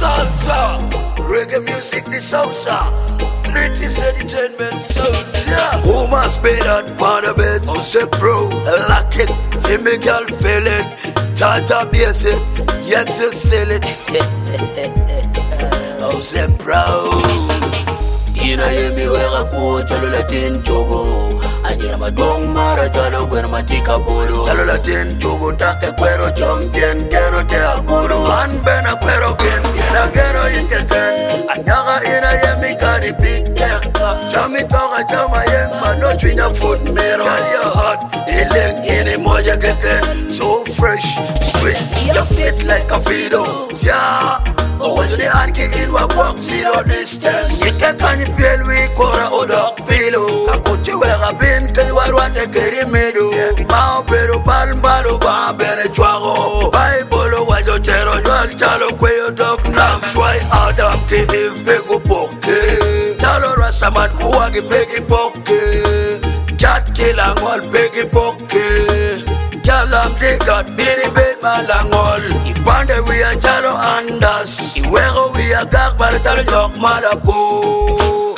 culture. Reggae music, the salsa. 30s entertainment sounds, yeah. Who must be that part of it? Oh, say bro, like it. See me girl feel it. Tata bless it. Yet to sell it. Oh, say bro. Ina yemi wega ko chalo latin chogo. Anyira madong mara chalo kwero matika bolo. Chalo latin chogo take kwero champion kero te aguro. Man bena kwero gen, yena gero inkeken. Anyaga ina yemi kari big deck. Chami toga chama yeng mano chwinya food mero. Girl you hot, iling ini moja keke. So fresh, sweet, you fit like a fido. Yeah. Oh, when the anki in wa walk zero distance. Yike kani piel we kora odok pilo. Kakuchi wega bin kani warwate keri medo. Mao pero balmbalo ba bene chwago. Bible wajo chero nyol chalo kweyo dog nam. Swai Adam ki if pegu poke. Chalo rasaman kuwagi pegi poke. Cat kila ngol pegi poke. Jalam de got biri bed malangol. Ipande we a chalo andas. Iwego we a gag baratalo jok malapu.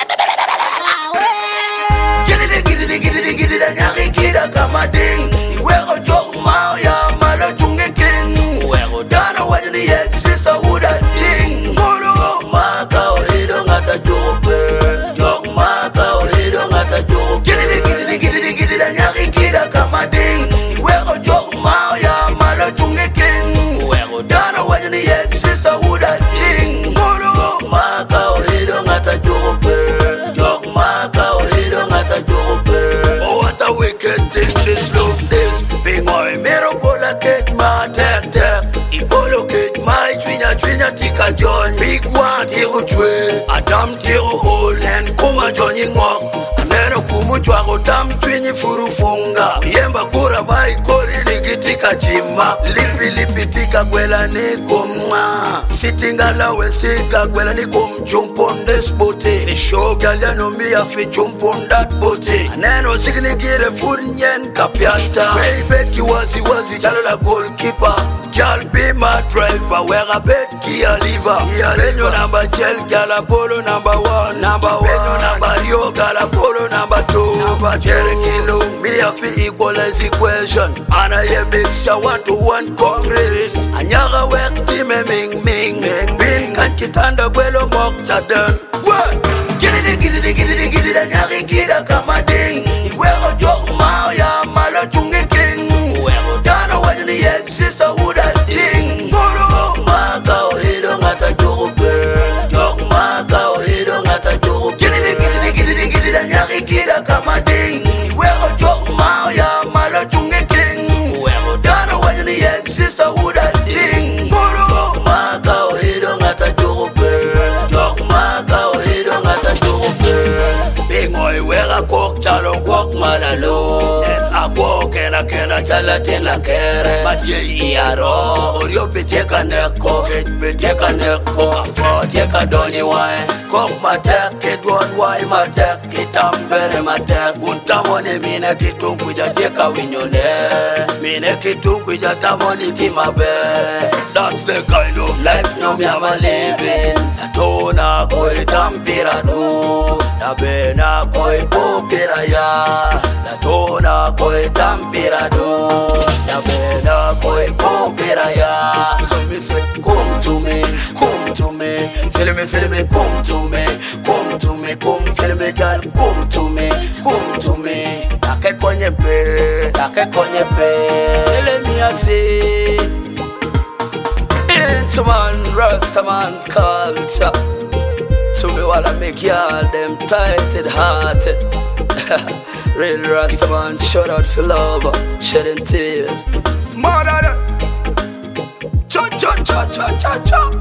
Giddy da nyaki kida kama ding. Iwego jok mao ya malo chunge king. Iwego dana wajani yek sister huda ding. Molo maka ohido ngata jope. Jok maka ohido ngata jope. Giddy da nyaki kida kama ding. Iwego jok mao ya malo chunge king. Iwego dana wajani yek sister huda ding. Molo maka ohido ngata jope. Jok maka ohido ngata jope. Oh, what a wicked thing this love this. Bing oi mero bola cake ma tek tek. Ibolo cake my chwinya tika John. Big one tiru chwe. Adam tiru hole and kuma Johnny ngok. Amero kumu chwago tam chwinyi furu funga. Yemba kura mai kori ligitika chima. Lipi tika gwela ni kumwa. Sitinga lawe sika gwela ni kumchumpon des bote. Ni show galya no mi afi chumpon dat bote. Neno signi gire food nyen kapiata. Baby ki wazi chalo la goalkeeper. Girl be my driver, where I bet Kia liver. Benyo number gel, gala polo number one. Benyo number Rio, gala polo number two. Number kilo, me a fi equalize equation. And I a mixture 1-to-1 congress. Anyaga work team ming. Kan kitanda gwelo mokta den. What? Giddy da nyaki kida kama ding. Iwego jok mao ya malo chunge king. Iwego dana wajani yek sister huda ding. Molo maka ohido ngata jope. Jok maka ohido ngata jope. Giddy da nyaki kida kama ding. Iwego jok mao ya malo chunge king. Iwego dana wajani yek sister huda ding. Molo maka ohido ngata jope. Jok maka ohido ngata jope. Bingoy wega kok chalo kok malalo. En akok kena chala tena kere. Matye iaro orio peteka neko. Peteka neko afo teka doni wae. Kok matek kedwan wae matek. Kitambere matek. Untamone mine kitunkuja teka winyone. Mine kitunkuja tamoni timabe. That's the kind of life no me am living. Natona koi tampira do. Nabena koi popira ya. Natona koi tampira do. Nabena koi popira ya. So me say come to me. Feel me, come to me. Come feel me, girl, come to me. Take konye pe. Let me a say. Into man, Rastaman culture. To me while I make y'all them tighted hearted. Real Rastaman, shout out for love, shedding tears. Mother, cha.